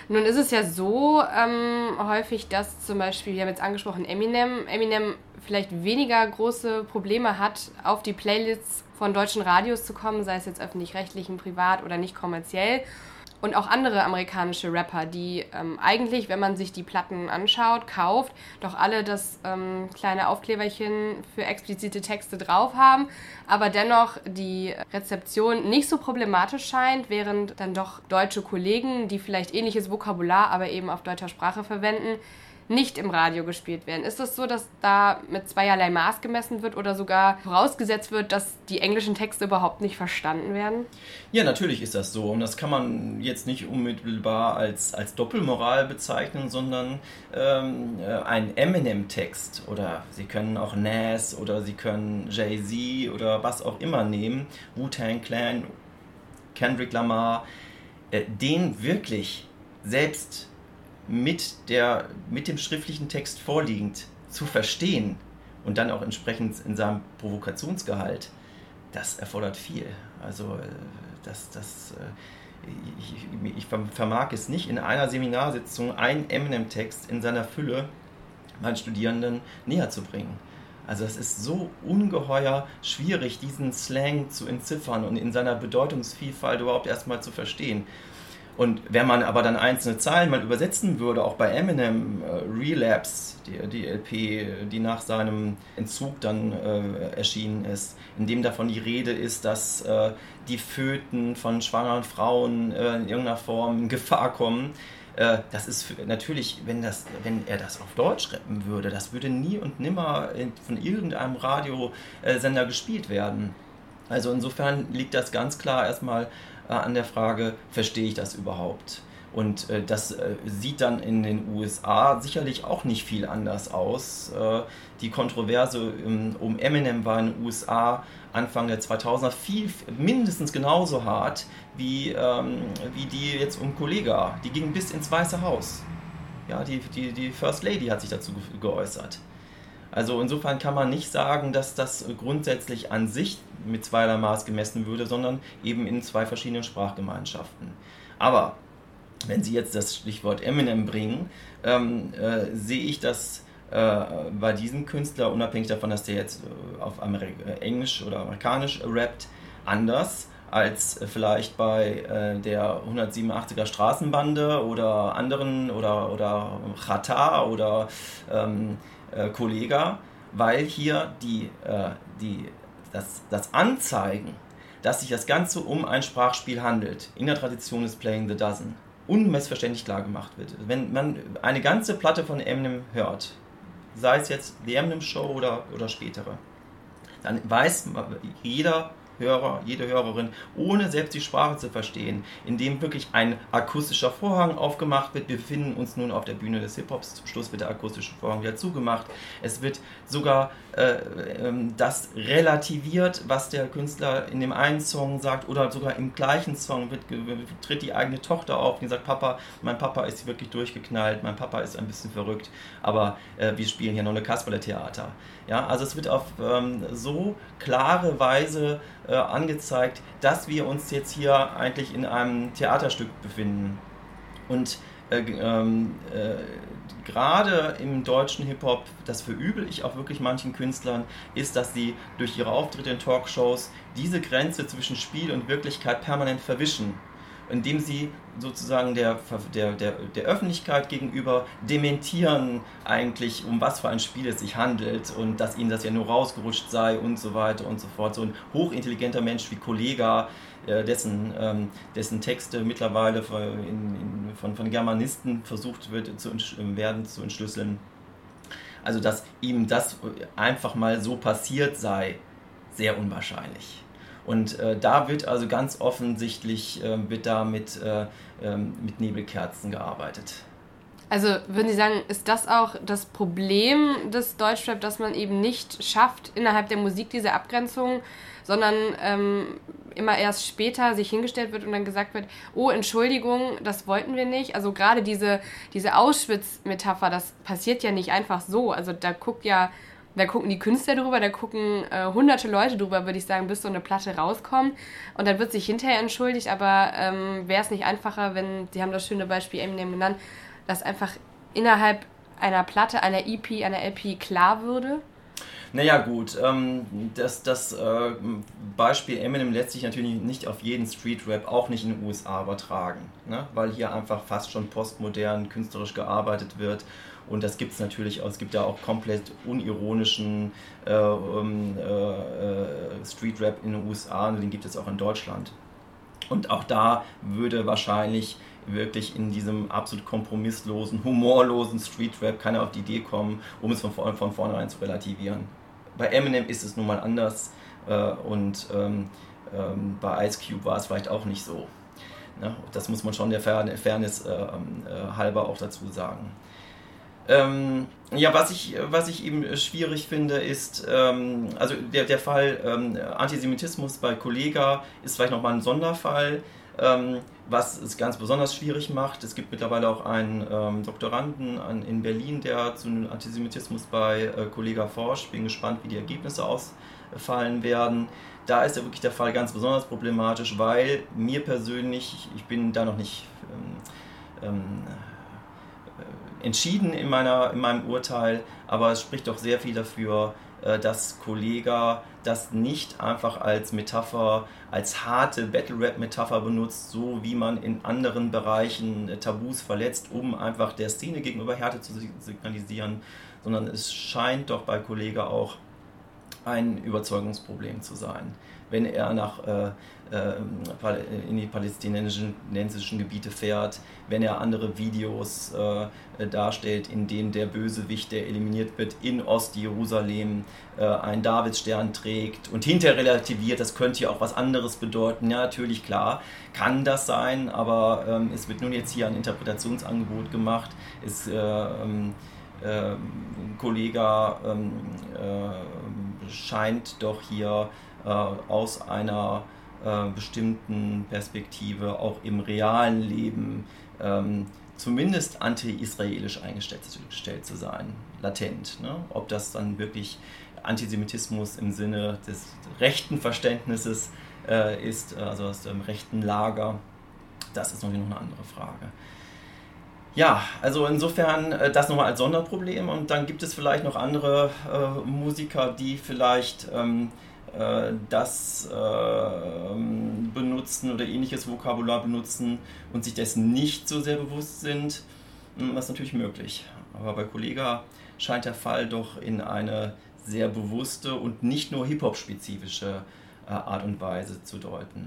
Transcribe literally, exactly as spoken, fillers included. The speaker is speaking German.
Nun ist es ja so ähm, häufig, dass zum Beispiel, wir haben jetzt angesprochen Eminem, Eminem vielleicht weniger große Probleme hat, auf die Playlists von deutschen Radios zu kommen, sei es jetzt öffentlich-rechtlichen, privat oder nicht kommerziell. Und auch andere amerikanische Rapper, die ähm, eigentlich, wenn man sich die Platten anschaut, kauft, doch alle das ähm, kleine Aufkleberchen für explizite Texte drauf haben, aber dennoch die Rezeption nicht so problematisch scheint, während dann doch deutsche Kollegen, die vielleicht ähnliches Vokabular, aber eben auf deutscher Sprache verwenden, nicht im Radio gespielt werden. Ist es so, dass da mit zweierlei Maß gemessen wird oder sogar vorausgesetzt wird, dass die englischen Texte überhaupt nicht verstanden werden? Ja, natürlich ist das so. Und das kann man jetzt nicht unmittelbar als, als Doppelmoral bezeichnen, sondern ähm, ein Eminem-Text oder Sie können auch Nas oder Sie können Jay-Z oder was auch immer nehmen, Wu-Tang Clan, Kendrick Lamar, äh, den wirklich selbst mit, der, mit dem schriftlichen Text vorliegend zu verstehen und dann auch entsprechend in seinem Provokationsgehalt, das erfordert viel. Also das, das, ich, ich vermag es nicht, in einer Seminarsitzung einen Eminem-Text in seiner Fülle meinen Studierenden näher zu bringen. Also es ist so ungeheuer schwierig, diesen Slang zu entziffern und in seiner Bedeutungsvielfalt überhaupt erstmal zu verstehen. Und wenn man aber dann einzelne Zeilen mal übersetzen würde, auch bei Eminem, äh, Relapse, die, die L P, die nach seinem Entzug dann äh, erschienen ist, in dem davon die Rede ist, dass äh, die Föten von schwangeren Frauen äh, in irgendeiner Form in Gefahr kommen, äh, das ist für, natürlich, wenn, das, wenn er das auf Deutsch rappen würde, das würde nie und nimmer in, von irgendeinem Radiosender gespielt werden. Also insofern liegt das ganz klar erstmal an der Frage, verstehe ich das überhaupt? Und äh, das äh, sieht dann in den U S A sicherlich auch nicht viel anders aus. Äh, die Kontroverse ähm, um Eminem war in den U S A Anfang der zweitausender viel, mindestens genauso hart wie, ähm, wie die jetzt um Kollega. Die ging bis ins Weiße Haus. Ja, die, die, die First Lady hat sich dazu ge- geäußert. Also insofern kann man nicht sagen, dass das grundsätzlich an sich mit zweierlei Maß gemessen würde, sondern eben in zwei verschiedenen Sprachgemeinschaften. Aber wenn Sie jetzt das Stichwort Eminem bringen, ähm, äh, sehe ich das äh, bei diesem Künstler, unabhängig davon, dass der jetzt äh, auf Amerik- äh, Englisch oder Amerikanisch rappt, anders als äh, vielleicht bei äh, der hundertsiebenundachtziger Straßenbande oder anderen oder, oder Chata oder ähm, Äh, Kollega, weil hier die, äh, die, das, das Anzeigen, dass sich das Ganze um ein Sprachspiel handelt, in der Tradition des Playing the Dozen, unmissverständlich klar gemacht wird. Wenn man eine ganze Platte von Eminem hört, sei es jetzt die Eminem Show oder, oder spätere, dann weiß jeder Hörer, jede Hörerin, ohne selbst die Sprache zu verstehen, indem wirklich ein akustischer Vorhang aufgemacht wird. Wir befinden uns nun auf der Bühne des Hip-Hops, zum Schluss wird der akustische Vorhang wieder zugemacht. Es wird sogar äh, äh, das relativiert, was der Künstler in dem einen Song sagt, oder sogar im gleichen Song wird, tritt die eigene Tochter auf, die sagt, Papa, mein Papa ist wirklich durchgeknallt, mein Papa ist ein bisschen verrückt, aber äh, wir spielen hier noch eine Kasperle-Theater. Ja, also es wird auf ähm, so klare Weise äh, angezeigt, dass wir uns jetzt hier eigentlich in einem Theaterstück befinden. Und äh, ähm, äh, gerade im deutschen Hip-Hop, das verübel ich auch wirklich manchen Künstlern, ist, dass sie durch ihre Auftritte in Talkshows diese Grenze zwischen Spiel und Wirklichkeit permanent verwischen, indem sie sozusagen der, der, der, der Öffentlichkeit gegenüber dementieren eigentlich, um was für ein Spiel es sich handelt und dass ihnen das ja nur rausgerutscht sei und so weiter und so fort. So ein hochintelligenter Mensch wie Kollega, äh, dessen, ähm, dessen Texte mittlerweile von, in, in, von, von Germanisten versucht wird, zu, werden zu entschlüsseln. Also dass ihm das einfach mal so passiert sei, sehr unwahrscheinlich. Und äh, da wird also ganz offensichtlich äh, wird da mit, äh, äh, mit Nebelkerzen gearbeitet. Also würden Sie sagen, ist das auch das Problem des Deutschrap, dass man eben nicht schafft, innerhalb der Musik diese Abgrenzung, sondern ähm, immer erst später sich hingestellt wird und dann gesagt wird, oh, Entschuldigung, das wollten wir nicht. Also gerade diese, diese Auschwitz-Metapher, das passiert ja nicht einfach so. Also da guckt ja Da gucken die Künstler drüber, da gucken äh, hunderte Leute drüber, würde ich sagen, bis so eine Platte rauskommt. Und dann wird sich hinterher entschuldigt, aber ähm, wäre es nicht einfacher, wenn, Sie haben das schöne Beispiel Eminem genannt, dass einfach innerhalb einer Platte, einer E P, einer L P klar würde? Naja gut, ähm, das, das äh, Beispiel Eminem lässt sich natürlich nicht auf jeden Street-Rap, auch nicht in den U S A, übertragen, ne? Weil hier einfach fast schon postmodern, künstlerisch gearbeitet wird. Und das gibt es natürlich auch, es gibt ja auch komplett unironischen äh, äh, Street-Rap in den U S A und den gibt es auch in Deutschland. Und auch da würde wahrscheinlich wirklich in diesem absolut kompromisslosen, humorlosen Street-Rap keiner auf die Idee kommen, um es von, von vornherein zu relativieren. Bei Eminem ist es nun mal anders äh, und ähm, ähm, bei Ice Cube war es vielleicht auch nicht so. Ne? Das muss man schon der Fairness äh, äh, halber auch dazu sagen. Ähm, ja, was ich, was ich eben schwierig finde, ist, ähm, also der, der Fall ähm, Antisemitismus bei Kollega ist vielleicht nochmal ein Sonderfall, ähm, was es ganz besonders schwierig macht. Es gibt mittlerweile auch einen ähm, Doktoranden an, in Berlin, der zu einem Antisemitismus bei äh, Kollega forscht. Bin gespannt, wie die Ergebnisse ausfallen werden. Da ist ja wirklich der Fall ganz besonders problematisch, weil mir persönlich, ich bin da noch nicht ähm, ähm, entschieden in, meiner, in meinem Urteil, aber es spricht doch sehr viel dafür, dass Kollega das nicht einfach als Metapher, als harte Battle-Rap-Metapher benutzt, so wie man in anderen Bereichen Tabus verletzt, um einfach der Szene gegenüber Härte zu signalisieren, sondern es scheint doch bei Kollega auch ein Überzeugungsproblem zu sein. Wenn er nach, äh, äh, in die palästinensischen Gebiete fährt, wenn er andere Videos äh, darstellt, in denen der Bösewicht, der eliminiert wird, in Ostjerusalem äh, einen Davidstern trägt und hinterher relativiert, das könnte ja auch was anderes bedeuten. Ja, natürlich, klar, kann das sein, aber ähm, es wird nun jetzt hier ein Interpretationsangebot gemacht. Es, äh, ähm, äh, Kollega ähm, äh, scheint doch hier äh, aus einer äh, bestimmten Perspektive auch im realen Leben ähm, zumindest anti-israelisch eingestellt zu sein, latent. Ne? Ob das dann wirklich Antisemitismus im Sinne des rechten Verständnisses äh, ist, also aus dem rechten Lager, das ist natürlich noch eine andere Frage. Ja, also insofern äh, das nochmal als Sonderproblem und dann gibt es vielleicht noch andere äh, Musiker, die vielleicht ähm, äh, das äh, benutzen oder ähnliches Vokabular benutzen und sich dessen nicht so sehr bewusst sind. Das ist natürlich möglich, aber bei Kollega scheint der Fall doch in eine sehr bewusste und nicht nur Hip-Hop-spezifische äh, Art und Weise zu deuten.